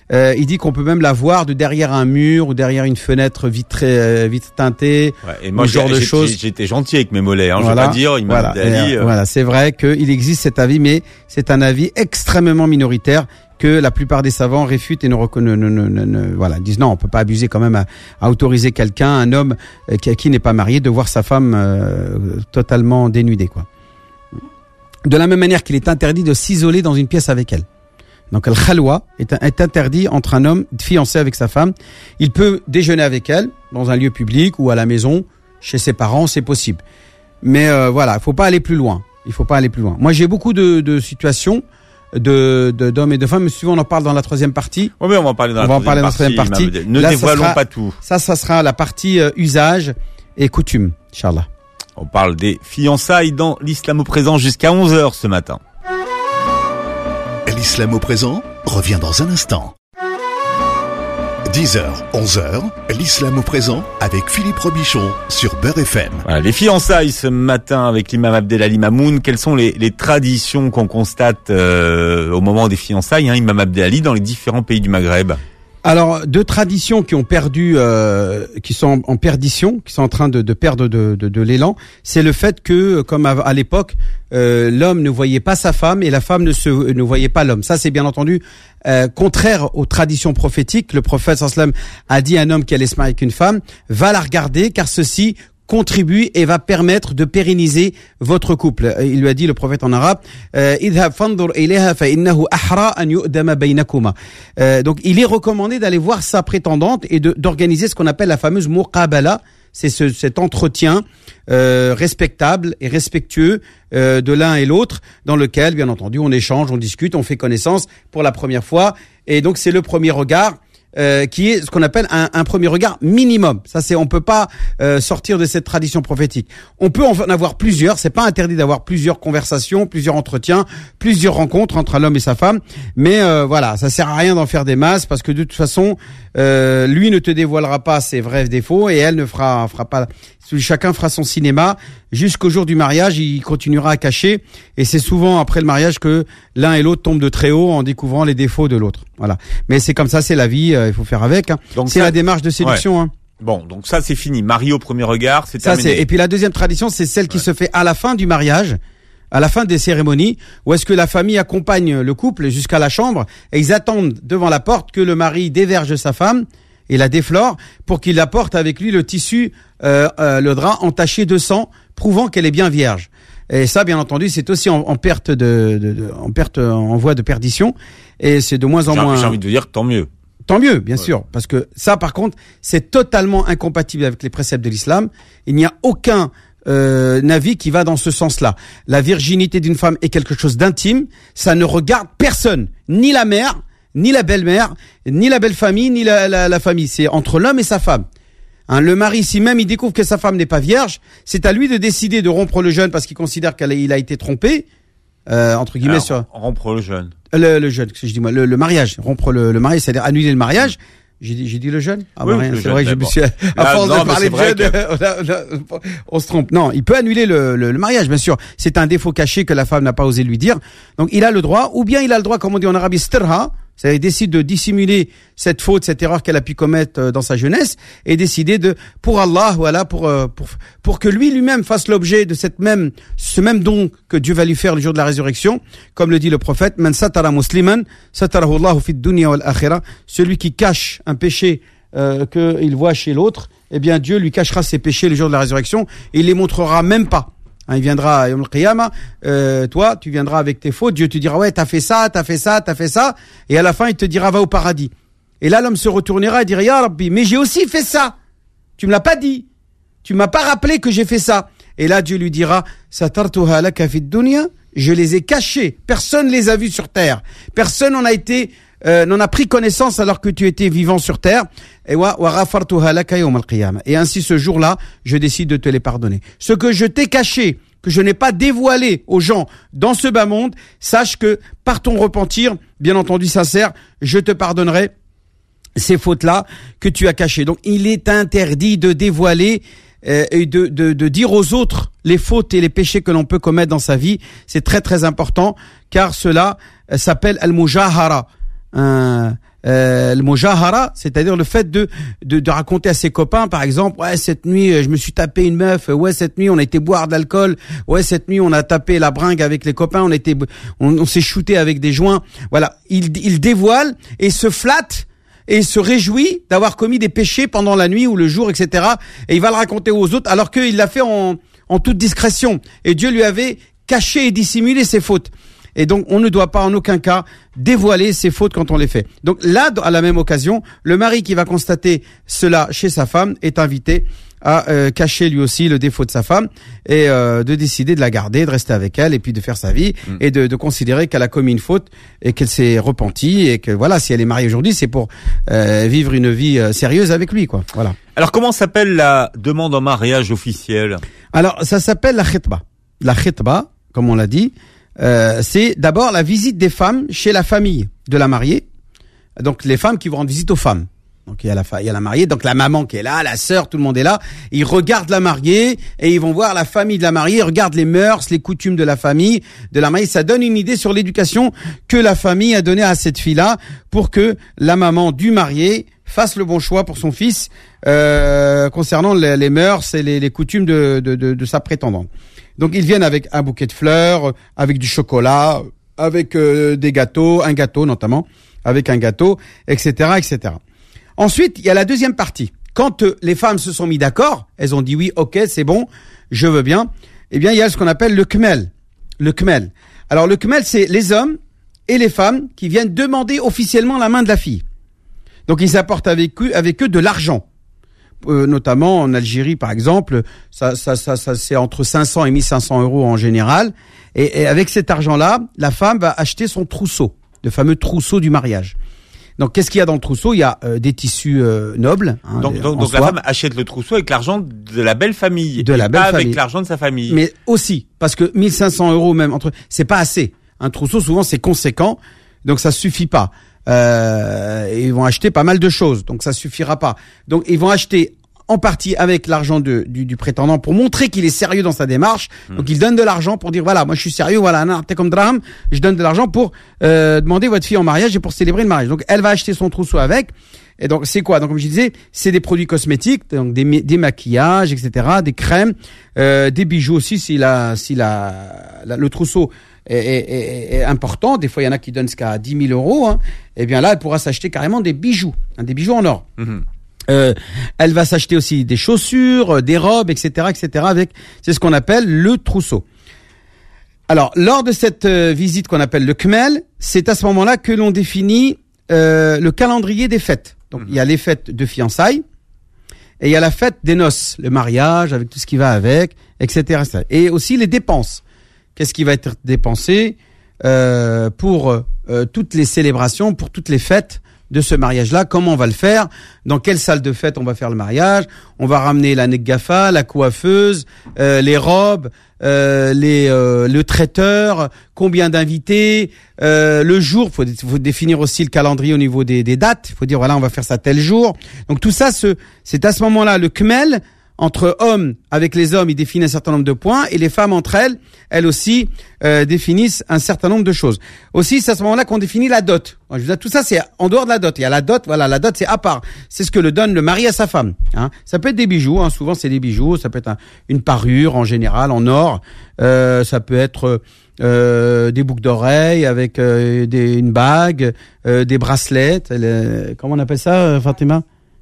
Speaker 3: Euh, il dit qu'on peut même la voir de derrière un mur ou derrière une fenêtre vitrée, euh, vitre teintée.
Speaker 2: Ouais, et moi,
Speaker 3: ce genre de choses.
Speaker 2: J'étais gentil avec mes mollets. Hein,
Speaker 3: voilà,
Speaker 2: je veux pas dire, Imam
Speaker 3: voilà,
Speaker 2: Abdelali.
Speaker 3: euh,
Speaker 2: Euh...
Speaker 3: Voilà, c'est vrai qu'il existe cet avis, mais c'est un avis extrêmement minoritaire que la plupart des savants réfutent et ne reconnaissent. Ne, ne, ne, ne, voilà, disent non, on peut pas abuser quand même à, à autoriser quelqu'un, un homme euh, qui, qui n'est pas marié, de voir sa femme euh, totalement dénudée, quoi. De la même manière qu'il est interdit de s'isoler dans une pièce avec elle. Donc, le khalwa est, est interdit entre un homme fiancé avec sa femme. Il peut déjeuner avec elle dans un lieu public ou à la maison, chez ses parents, c'est possible. Mais euh, voilà, il faut pas aller plus loin. Il faut pas aller plus loin. Moi, j'ai beaucoup de, de situations de, de d'hommes et de femmes. Mais souvent, on en parle dans la troisième partie.
Speaker 2: Oui, mais on va en parler dans
Speaker 3: on
Speaker 2: la
Speaker 3: va en
Speaker 2: troisième
Speaker 3: parler
Speaker 2: partie.
Speaker 3: Dans la troisième partie.
Speaker 2: Ne
Speaker 3: Là,
Speaker 2: dévoilons
Speaker 3: ça sera,
Speaker 2: pas tout.
Speaker 3: Ça, ça sera la partie euh, usage et coutume, Inch'Allah.
Speaker 2: On parle des fiançailles dans l'islam au présent jusqu'à onze heures ce matin.
Speaker 1: L'islam au présent revient dans un instant. dix heures, onze heures, l'islam au présent avec Philippe Robichon sur Beurre F M.
Speaker 2: Voilà, les fiançailles ce matin avec l'imam Abdelali Mamoun. Quelles sont les, les traditions qu'on constate euh, au moment des fiançailles, hein, imam Abdelali, dans les différents pays du Maghreb?
Speaker 3: Alors, deux traditions qui ont perdu, euh, qui sont en, en perdition, qui sont en train de, de perdre de, de, de l'élan, c'est le fait que, comme à, à l'époque, euh, l'homme ne voyait pas sa femme et la femme ne se ne voyait pas l'homme. Ça, c'est bien entendu euh, contraire aux traditions prophétiques. Le prophète sallallahu alayhi wa sallam a dit à un homme qui allait se marier avec une femme, va la regarder, car ceci contribue et va permettre de pérenniser votre couple. Il lui a dit, le prophète en arabe, euh, donc il est recommandé d'aller voir sa prétendante et de, d'organiser ce qu'on appelle la fameuse muqabala. C'est ce, cet entretien euh, respectable et respectueux euh, de l'un et l'autre, dans lequel, bien entendu, on échange, on discute, on fait connaissance pour la première fois. Et donc, c'est le premier regard Euh, qui est ce qu'on appelle un, un premier regard minimum. Ça, c'est, on peut pas euh, sortir de cette tradition prophétique. On peut en avoir plusieurs. C'est pas interdit d'avoir plusieurs conversations, plusieurs entretiens, plusieurs rencontres entre un homme et sa femme. Mais euh, voilà, ça sert à rien d'en faire des masses parce que de toute façon, euh, lui ne te dévoilera pas ses vrais défauts et elle ne fera fera pas. Chacun fera son cinéma jusqu'au jour du mariage. Il continuera à cacher et c'est souvent après le mariage que l'un et l'autre tombent de très haut en découvrant les défauts de l'autre. Voilà. Mais c'est comme ça, c'est la vie. Euh, il faut faire avec. Hein. Donc c'est ça, la démarche de séduction.
Speaker 2: Ouais.
Speaker 3: Hein.
Speaker 2: Bon, donc ça c'est fini. Marié au premier regard, c'est
Speaker 3: ça,
Speaker 2: terminé.
Speaker 3: C'est, et puis la deuxième tradition, c'est celle qui
Speaker 2: ouais.
Speaker 3: se fait à la fin du mariage, à la fin des cérémonies, où est-ce que la famille accompagne le couple jusqu'à la chambre et ils attendent devant la porte que le mari déverge sa femme et la déflore pour qu'il apporte avec lui le tissu, euh, euh, le drap entaché de sang, prouvant qu'elle est bien vierge. Et ça, bien entendu, c'est aussi en, en perte de, de, de, en perte, en voie de perdition, et c'est de moins en
Speaker 2: j'ai,
Speaker 3: moins.
Speaker 2: J'ai envie de dire tant mieux.
Speaker 3: Tant mieux, bien
Speaker 2: ouais.
Speaker 3: sûr, parce que ça, par contre, c'est totalement incompatible avec les préceptes de l'islam. Il n'y a aucun euh, avis qui va dans ce sens-là. La virginité d'une femme est quelque chose d'intime. Ça ne regarde personne, ni la mère, ni la belle-mère, ni la belle-famille, ni la, la, la famille. C'est entre l'homme et sa femme. Hein, le mari, si même il découvre que sa femme n'est pas vierge, c'est à lui de décider de rompre le jeûne parce qu'il considère qu'il a été trompé, euh, entre guillemets.
Speaker 2: Alors,
Speaker 3: sur
Speaker 2: rompre le jeûne.
Speaker 3: Le, le jeûne, je dis moi, le, le mariage, rompre le, le mariage, c'est-à-dire annuler le mariage. J'ai dit, j'ai dit le jeûne. Ah
Speaker 2: oui,
Speaker 3: bah rien, c'est
Speaker 2: jeûne,
Speaker 3: vrai que je me suis, à
Speaker 2: Là,
Speaker 3: force
Speaker 2: non,
Speaker 3: de parler de jeûne, que... on, on se trompe. Non, il peut annuler le, le, le mariage, bien sûr. C'est un défaut caché que la femme n'a pas osé lui dire. Donc il a le droit, ou bien il a le droit, comme on dit en arabe, istirha. C'est-à-dire, il décide de dissimuler cette faute, cette erreur qu'elle a pu commettre dans sa jeunesse et décider de, pour Allah, voilà, pour, pour, pour que lui, lui-même fasse l'objet de cette même, ce même don que Dieu va lui faire le jour de la résurrection. Comme le dit le prophète, Man satara musliman, satarahu Allahu fid dunya wal akhirah. Celui qui cache un péché, euh, qu'il voit chez l'autre, eh bien, Dieu lui cachera ses péchés le jour de la résurrection et il les montrera même pas. Hein, il viendra Yom al-Qiyamah, euh, toi, tu viendras avec tes fautes, Dieu te dira, ouais, t'as fait ça, t'as fait ça, t'as fait ça, et à la fin, il te dira, va au paradis. Et là, l'homme se retournera et dira, Ya Rabbi, mais j'ai aussi fait ça. Tu me l'as pas dit. Tu m'as pas rappelé que j'ai fait ça. Et là, Dieu lui dira, Satartuha laka fid dunya, je les ai cachés. Personne les a vus sur terre. Personne n'en a été, euh, n'en a pris connaissance alors que tu étais vivant sur terre. Et wa wa ghafartuha laka yawm al-qiyamah. Et ainsi, ce jour-là, je décide de te les pardonner. Ce que je t'ai caché, que je n'ai pas dévoilé aux gens dans ce bas monde, sache que par ton repentir, bien entendu sincère, je te pardonnerai ces fautes-là que tu as cachées. Donc, il est interdit de dévoiler euh, et de, de, de dire aux autres les fautes et les péchés que l'on peut commettre dans sa vie. C'est très très important, car cela euh, s'appelle al-mujahara. Euh, euh, le mujahara, c'est-à-dire le fait de, de de raconter à ses copains, par exemple, ouais cette nuit je me suis tapé une meuf, ouais cette nuit on a été boire de l'alcool, ouais cette nuit on a tapé la bringue avec les copains, on a été on, on s'est shooté avec des joints. Voilà, il il dévoile et se flatte et se réjouit d'avoir commis des péchés pendant la nuit ou le jour, et cetera. Et il va le raconter aux autres alors qu'il l'a fait en en toute discrétion. Et Dieu lui avait caché et dissimulé ses fautes. Et donc, on ne doit pas en aucun cas dévoiler ses fautes quand on les fait. Donc là, à la même occasion, le mari qui va constater cela chez sa femme est invité à euh, cacher lui aussi le défaut de sa femme et euh, de décider de la garder, de rester avec elle et puis de faire sa vie mmh. et de, de considérer qu'elle a commis une faute et qu'elle s'est repentie et que voilà, si elle est mariée aujourd'hui, c'est pour euh, vivre une vie euh, sérieuse avec lui, quoi. Voilà.
Speaker 2: Alors, comment s'appelle la demande en mariage officielle ?
Speaker 3: Alors, ça s'appelle la khitba. La khitba, comme on l'a dit, Euh, c'est d'abord la visite des femmes chez la famille de la mariée. Donc les femmes qui vont rendre visite aux femmes. Donc il y a la fa- il y a la mariée, donc la maman qui est là, la sœur, tout le monde est là. Ils regardent la mariée et ils vont voir la famille de la mariée, ils regardent les mœurs, les coutumes de la famille de la mariée. Ça donne une idée sur l'éducation que la famille a donnée à cette fille-là pour que la maman du marié fasse le bon choix pour son fils euh, concernant les, les mœurs et les, les coutumes de, de, de, de sa prétendante. Donc ils viennent avec un bouquet de fleurs, avec du chocolat, avec euh, des gâteaux, un gâteau notamment, avec un gâteau, et cetera, et cetera. Ensuite, il y a la deuxième partie. Quand euh, les femmes se sont mis d'accord, elles ont dit oui, ok, c'est bon, je veux bien. Eh bien, il y a ce qu'on appelle le kmel. Le kmel. Alors le kmel, c'est les hommes et les femmes qui viennent demander officiellement la main de la fille. Donc ils apportent avec eux, avec eux de l'argent. Euh, notamment en Algérie par exemple, ça, ça, ça, ça c'est entre cinq cents et mille cinq cents euros en général. Et, et avec cet argent-là, la femme va acheter son trousseau, le fameux trousseau du mariage. Donc qu'est-ce qu'il y a dans le trousseau ? Il y a euh, des tissus euh, nobles. Hein,
Speaker 2: donc donc, donc la femme achète le trousseau avec l'argent de la belle famille,
Speaker 3: de la belle
Speaker 2: pas
Speaker 3: famille,
Speaker 2: avec l'argent de sa famille.
Speaker 3: Mais aussi parce que mille cinq cents euros même entre, c'est pas assez. Un trousseau souvent c'est conséquent, donc ça suffit pas. Euh, ils vont acheter pas mal de choses, donc ça suffira pas. Donc ils vont acheter en partie avec l'argent de, du, du prétendant pour montrer qu'il est sérieux dans sa démarche. Mmh. Donc ils donnent de l'argent pour dire voilà, moi je suis sérieux, voilà, t'es comme drame, je donne de l'argent pour euh, demander votre fille en mariage et pour célébrer le mariage. Donc elle va acheter son trousseau avec. Et donc c'est quoi ? Donc comme je disais, c'est des produits cosmétiques, donc des, des maquillages, et cetera, des crèmes, euh, des bijoux aussi si la si la, la le trousseau est, est, est, est important. Des fois il y en a qui donnent jusqu'à dix mille euros. Hein. Et bien là elle pourra s'acheter carrément des bijoux, hein, des bijoux en or. Mmh. Euh, elle va s'acheter aussi des chaussures, des robes, et cetera, et cetera. Avec, c'est ce qu'on appelle le trousseau. Alors, lors de cette euh, visite qu'on appelle le kmel, c'est à ce moment-là que l'on définit euh, le calendrier des fêtes. Donc, mmh. il y a les fêtes de fiançailles et il y a la fête des noces, le mariage avec tout ce qui va avec, et cetera, et cetera. Et aussi les dépenses. Qu'est-ce qui va être dépensé euh, pour euh, toutes les célébrations, pour toutes les fêtes de ce mariage-là, comment on va le faire, dans quelle salle de fête on va faire le mariage, on va ramener la negafa, la coiffeuse, euh, les robes, euh, les, euh, le traiteur, combien d'invités, euh, le jour, faut, faut définir aussi le calendrier au niveau des, des dates, il faut dire voilà on va faire ça tel jour. Donc tout ça, ce, c'est à ce moment-là le kmel. Entre hommes, avec les hommes, ils définissent un certain nombre de points, et les femmes entre elles, elles aussi euh, définissent un certain nombre de choses. Aussi, c'est à ce moment-là qu'on définit la dot. Je veux dire, tout ça, c'est en dehors de la dot. Il y a la dot, voilà, la dot, c'est à part. C'est ce que le donne le mari à sa femme. Hein. Ça peut être des bijoux, hein. Souvent c'est des bijoux. Ça peut être un, une parure en général en or. Euh, ça peut être euh, des boucles d'oreilles avec euh, des, une bague, euh, des bracelets. Les, comment on appelle ça, Fatima ?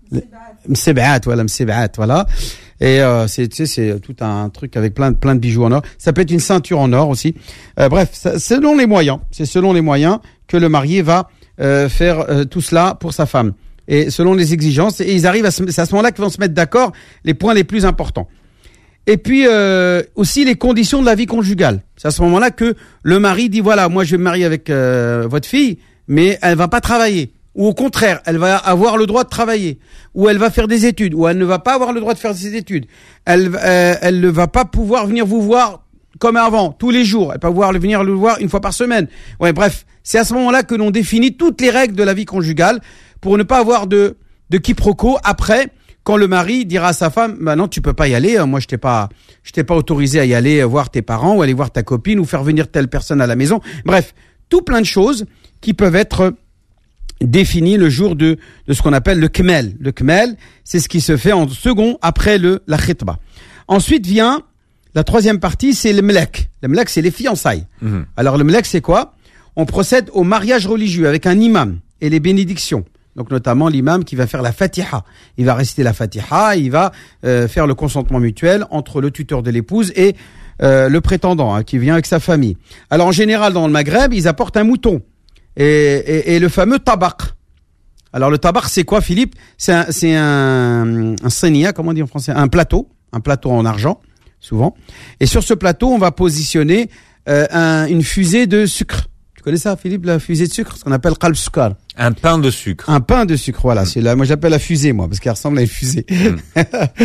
Speaker 3: Msebaat, voilà, msebaat, voilà. Et euh, c'est, tu sais, c'est tout un truc avec plein de plein de bijoux en or. Ça peut être une ceinture en or aussi. Euh, bref, ça, selon les moyens, c'est selon les moyens que le marié va euh, faire euh, tout cela pour sa femme. Et selon les exigences, et ils arrivent à se, c'est à ce moment-là qu'ils vont se mettre d'accord les points les plus importants. Et puis euh, aussi les conditions de la vie conjugale. C'est à ce moment-là que le mari dit voilà, moi je vais me marier avec euh, votre fille, mais elle va pas travailler. Ou au contraire, elle va avoir le droit de travailler, ou elle va faire des études, ou elle ne va pas avoir le droit de faire ses études. Elle, euh, elle ne va pas pouvoir venir vous voir comme avant, tous les jours. Elle va pouvoir venir le voir une fois par semaine. Ouais, bref, c'est à ce moment-là que l'on définit toutes les règles de la vie conjugale pour ne pas avoir de, de quiproquo après, quand le mari dira à sa femme, bah non, tu peux pas y aller. Moi, je t'ai pas, je t'ai pas autorisé à y aller voir tes parents, ou aller voir ta copine, ou faire venir telle personne à la maison. Bref, tout plein de choses qui peuvent être défini le jour de, de ce qu'on appelle le kmel. Le kmel, c'est ce qui se fait en second après le, la khitba. Ensuite vient la troisième partie, c'est le mlek. Le mlek, c'est les fiançailles. Mmh. Alors le mlek, c'est quoi? On procède au mariage religieux avec un imam et les bénédictions. Donc notamment l'imam qui va faire la fatiha. Il va réciter la fatiha, il va euh, faire le consentement mutuel entre le tuteur de l'épouse et euh, le prétendant hein, qui vient avec sa famille. Alors en général dans le Maghreb, ils apportent un mouton et, et, et le fameux tabak. Alors le tabak c'est quoi Philippe? C'est un, c'est un, un senia, comment on dit en français? Un plateau, un plateau en argent souvent. Et sur ce plateau, on va positionner euh, un, une fusée de sucre. Tu connais ça, Philippe, la fusée de sucre, ce qu'on appelle qalb sukar.
Speaker 2: Un pain de sucre.
Speaker 3: Un pain de sucre, voilà. Mmh. C'est là, moi j'appelle la fusée, moi, parce qu'elle ressemble à une fusée. Mmh.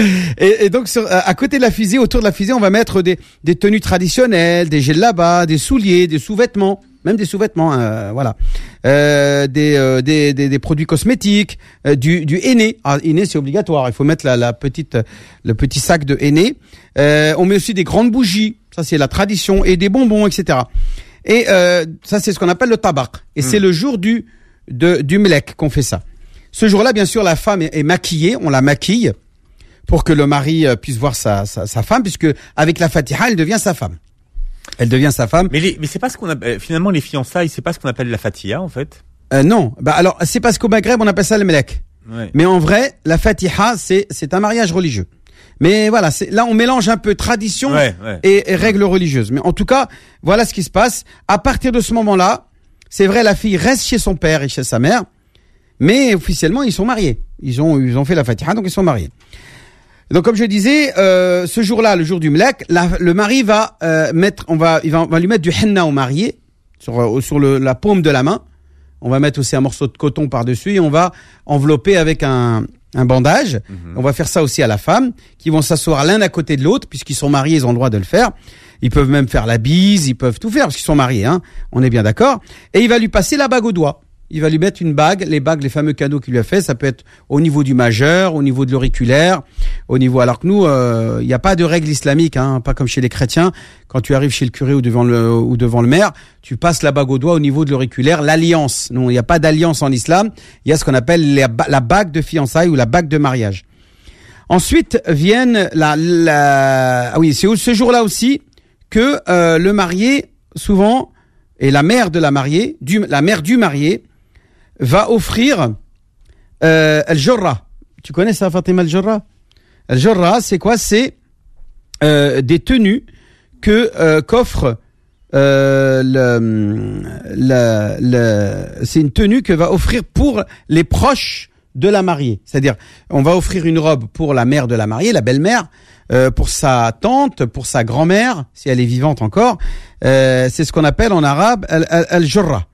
Speaker 3: et, et donc, sur, à côté de la fusée, autour de la fusée, on va mettre des, des tenues traditionnelles, des djellabas, des souliers, des sous-vêtements, même des sous-vêtements, euh, voilà, euh, des, euh, des, des, des produits cosmétiques, euh, du, du henné. Ah, henné, c'est obligatoire. Il faut mettre la, la petite, le petit sac de henné. Euh, on met aussi des grandes bougies. Ça, c'est la tradition, et des bonbons, et cetera. Et euh, ça, c'est ce qu'on appelle le tabak. Et mmh. c'est le jour du de, du mlek qu'on fait ça. Ce jour-là, bien sûr, la femme est, est maquillée. On la maquille pour que le mari euh, puisse voir sa, sa, sa femme, puisque avec la fatiha, elle devient sa femme. Elle devient sa femme.
Speaker 2: Mais, les, mais c'est pas ce qu'on appelle, finalement, les fiançailles, c'est pas ce qu'on appelle la fatiha, en fait.
Speaker 3: Euh, non. Bah alors, c'est parce qu'au Maghreb, on appelle ça le mlek. Ouais. Mais en vrai, la fatiha, c'est c'est un mariage religieux. Mais voilà, c'est, là on mélange un peu tradition ouais, ouais. Et, et règles religieuses. Mais en tout cas, voilà ce qui se passe. À partir de ce moment-là, c'est vrai, la fille reste chez son père et chez sa mère, mais officiellement ils sont mariés. Ils ont ils ont fait la fatiha, donc ils sont mariés. Donc comme je disais, euh, ce jour-là, le jour du mlek, la, le mari va euh, mettre, on va, il va, on va lui mettre du henna au marié sur sur le, la paume de la main. On va mettre aussi un morceau de coton par-dessus et on va envelopper avec un un bandage. Mmh. On va faire ça aussi à la femme, qui vont s'asseoir l'un à côté de l'autre, puisqu'ils sont mariés, ils ont le droit de le faire. Ils peuvent même faire la bise, ils peuvent tout faire, parce qu'ils sont mariés, hein. On est bien d'accord. Et il va lui passer la bague au doigt. Il va lui mettre une bague, les bagues, les fameux cadeaux qu'il lui a fait, ça peut être au niveau du majeur, au niveau de l'auriculaire, au niveau, alors que nous, il euh, n'y a pas de règle islamique, hein, pas comme chez les chrétiens. Quand tu arrives chez le curé ou devant le, ou devant le maire, tu passes la bague au doigt au niveau de l'auriculaire, l'alliance. Non, il n'y a pas d'alliance en islam. Il y a ce qu'on appelle la, la bague de fiançailles ou la bague de mariage. Ensuite viennent la, la, ah oui, c'est ce jour-là aussi que, euh, le marié, souvent, et la mère de la mariée, du, la mère du marié, va offrir euh, al-jorra. Tu connais ça, Fatima, al-jorra? Al-jorra, c'est quoi? C'est euh, des tenues que euh, qu'offre euh, le, le, le, c'est une tenue que va offrir pour les proches de la mariée. C'est-à-dire, on va offrir une robe pour la mère de la mariée, la belle-mère, euh, pour sa tante, pour sa grand-mère, si elle est vivante encore. Euh, c'est ce qu'on appelle en arabe al-jorra.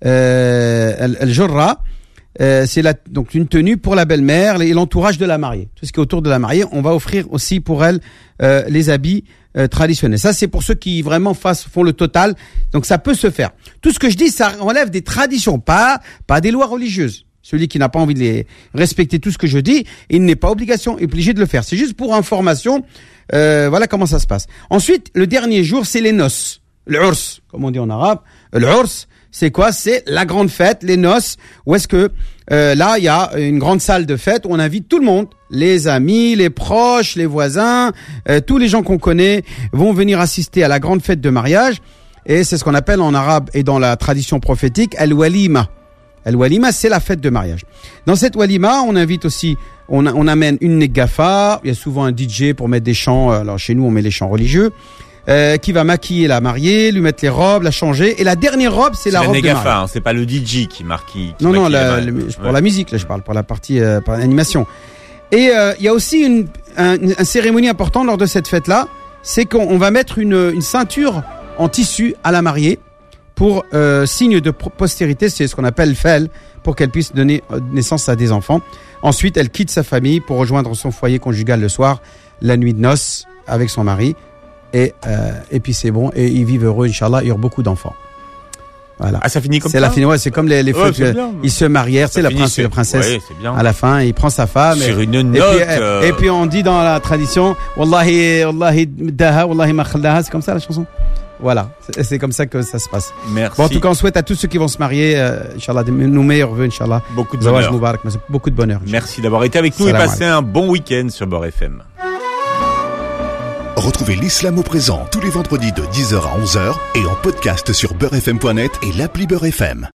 Speaker 3: Euh, al-jorra, euh, c'est la, donc une tenue pour la belle-mère et l'entourage de la mariée. Tout ce qui est autour de la mariée, on va offrir aussi pour elle euh, les habits euh, traditionnels. Ça, c'est pour ceux qui vraiment fassent, font le total. Donc, ça peut se faire. Tout ce que je dis, ça relève des traditions, pas pas des lois religieuses. Celui qui n'a pas envie de les respecter, tout ce que je dis, il n'est pas obligation, obligé de le faire. C'est juste pour information. Euh, voilà comment ça se passe. Ensuite, le dernier jour, c'est les noces. L'urs, comme on dit en arabe. L'urs, c'est quoi? C'est la grande fête, les noces. Où est-ce que euh, là, il y a une grande salle de fête où on invite tout le monde, les amis, les proches, les voisins, euh, tous les gens qu'on connaît vont venir assister à la grande fête de mariage. Et c'est ce qu'on appelle en arabe et dans la tradition prophétique al-walima. Al-walima, c'est la fête de mariage. Dans cette walima, on invite aussi, on, on amène une negafa. Il y a souvent un D J pour mettre des chants. Alors chez nous, on met les chants religieux. Euh, qui va maquiller la mariée, lui mettre les robes, la changer. Et la dernière robe, c'est, c'est la, la robe de mariée. Hein,
Speaker 2: c'est pas le D J qui marque. Qui
Speaker 3: non, non, la, le, pour ouais. la musique, là, je parle, pour la partie, euh, pour l'animation. Et il euh, y a aussi une, un, une cérémonie importante lors de cette fête-là, c'est qu'on va mettre une, une ceinture en tissu à la mariée pour euh, signe de postérité, c'est ce qu'on appelle fel, pour qu'elle puisse donner naissance à des enfants. Ensuite, elle quitte sa famille pour rejoindre son foyer conjugal le soir, la nuit de noces avec son mari. Et, euh, et puis c'est bon, et ils vivent heureux, Inch'Allah, il y aura beaucoup d'enfants. Voilà.
Speaker 2: Ah, ça finit comme
Speaker 3: c'est
Speaker 2: ça?
Speaker 3: La fin, ouais, c'est comme les, les
Speaker 2: ouais,
Speaker 3: feux, ils se marièrent, c'est la princesse, la princesse.
Speaker 2: Ouais, c'est bien.
Speaker 3: À la fin, il prend sa femme.
Speaker 2: Sur
Speaker 3: et,
Speaker 2: une note.
Speaker 3: Et puis,
Speaker 2: euh...
Speaker 3: et puis on dit dans la tradition, Wallahi, Wallahi, daha, Wallahi ma khallaha, c'est comme ça la chanson? Voilà, c'est, c'est comme ça que ça se passe.
Speaker 2: Merci.
Speaker 3: Bon, en tout cas, on souhaite à tous ceux qui vont se marier, euh, Inch'Allah, de- nos meilleurs vœux, Inch'Allah.
Speaker 2: Beaucoup de
Speaker 3: Zawaj
Speaker 2: bonheur.
Speaker 3: Moubarak, mais beaucoup de bonheur.
Speaker 2: Merci d'avoir été avec nous et
Speaker 3: Salam
Speaker 2: passez un bon week-end sur Beurre F M.
Speaker 1: Retrouvez l'Islam au présent tous les vendredis de dix heures à onze heures et en podcast sur beurre f m point net et l'appli Beurre F M.